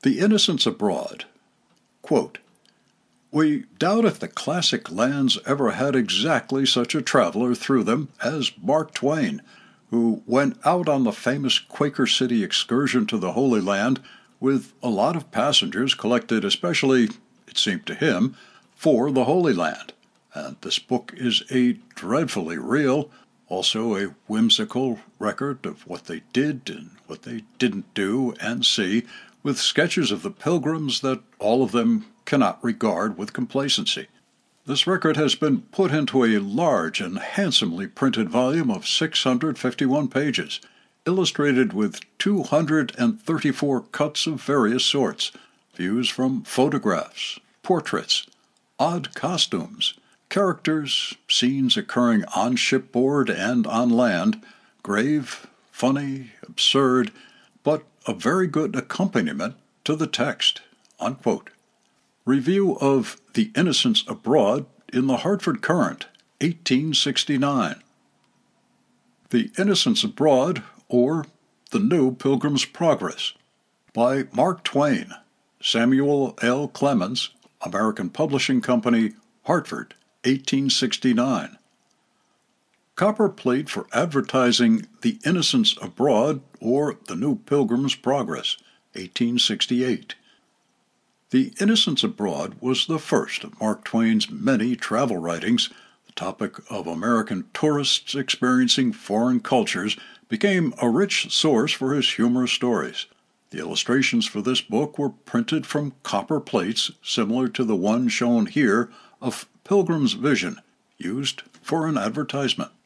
The Innocents Abroad. Quote, "We doubt if the classic lands ever had exactly such a traveler through them as Mark Twain, who went out on the famous Quaker City excursion to the Holy Land with a lot of passengers collected especially, it seemed to him, for the Holy Land. And this book is a dreadfully real, also a whimsical record of what they did and what they didn't do and see, with sketches of the pilgrims that all of them cannot regard with complacency. This record has been put into a large and handsomely printed volume of 651 pages, illustrated with 234 cuts of various sorts, views from photographs, portraits, odd costumes, characters, scenes occurring on shipboard and on land, grave, funny, absurd, but a very good accompaniment to the text." Unquote. Review of The Innocents Abroad in the Hartford Courant, 1869. The Innocents Abroad, or The New Pilgrim's Progress, by Mark Twain, Samuel L. Clemens, American Publishing Company, Hartford, 1869. Copper plate for advertising The Innocents Abroad, or The New Pilgrim's Progress, 1868. The Innocents Abroad was the first of Mark Twain's many travel writings. The topic of American tourists experiencing foreign cultures became a rich source for his humorous stories. The illustrations for this book were printed from copper plates similar to the one shown here of Pilgrim's Vision, used for an advertisement.